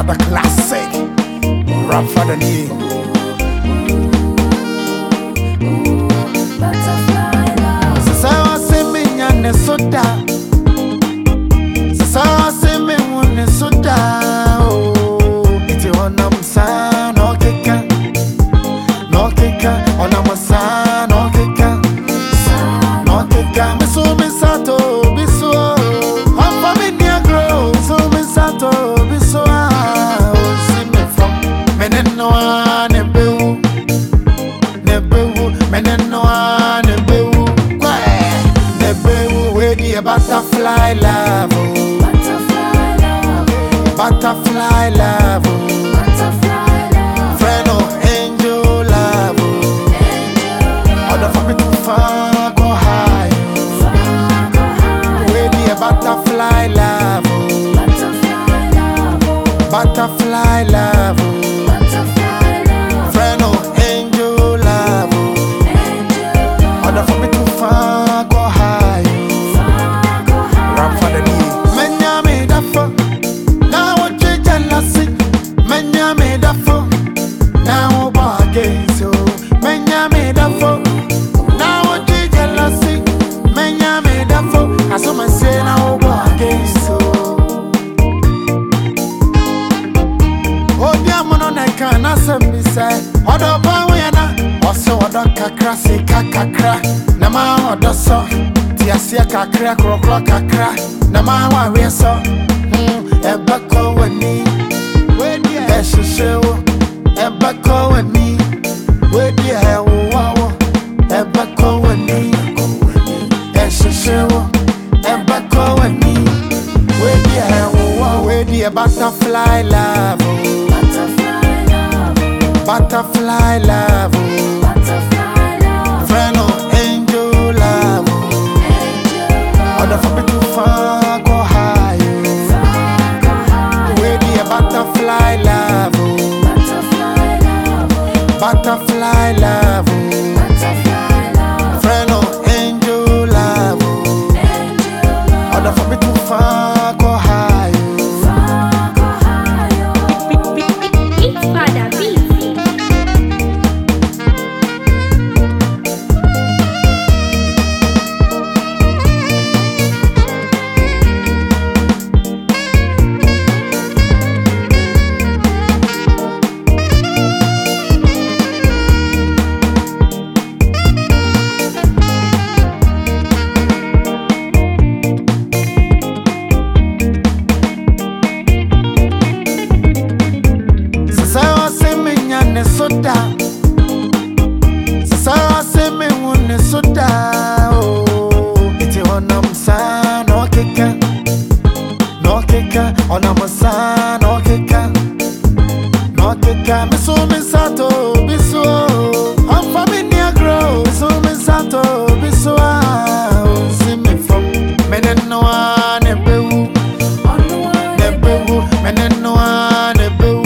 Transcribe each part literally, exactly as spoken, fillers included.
another classic. Rap for the knee. Sasa wase me nyane soda. Sasa wase me wone soda. Oh, iti wana msa no keka, no keka. Ona msa no keka, no keka. Me so me sato biso. Hapa me nia grow so me sato biso. Oh, see me from meneno ane bewu, ne bewu meneno ane bewu. A butterfly love, oh. Butterfly love, oh. Butterfly love, oh. Butterfly love, friend of angel love, oh. Angel love, order for me to far go high, far go high. We be a butterfly love, oh. Butterfly love, oh. Butterfly love, oh. Butterfly love, friend of angel love, oh. Angel love, order for me to far go high. Odo bawena oso odo kakra se kakakra na ma odo so ti asia kakra krokro kakra na ma wa we so ebako wani we dia ehwehwewo ebako wani we dia ewo ebako wani ehwehwewo ebako wani we dia ewo we dia butterfly love. Butterfly love, oh. Butterfly love, friend of angel love, oh. Angel love, order for me to far go high, oh. Far go high. We be a butterfly love, oh. Butterfly love, oh. Butterfly love, oh. Butterfly love, friend of angel love, oh. Angel love, order for me to far go high, oh. Far go high, oh. It's Father B. Soda, sasa se me wone soda, oh. Iti ona msa no keka, no keka. Ona msa no keka, no keka. Me so me sato biso, hapa me nia grow so me sato biso. Oh, see me from meneno ane bewu, ne bewu meneno ane bewu.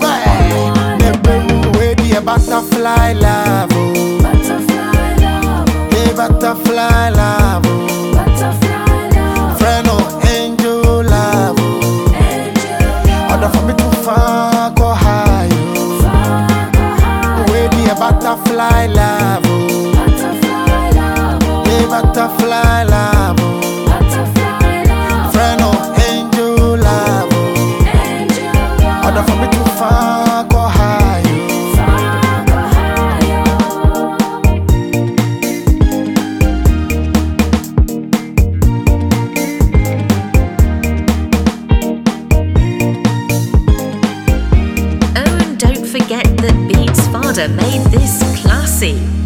Butterfly love, oh. Butterfly love, oh. Hey, butterfly love, oh. Butterfly love, friend of angel love, oh. Angel love, order for me to far go high, oh. Far go high. We be a butterfly love, oh. Butterfly love, oh. Hey, butterfly love, oh. Butterfly love, friend of angel love, oh. Angel love, order for me to far go high, oh. Forget that Beats Father made this classy.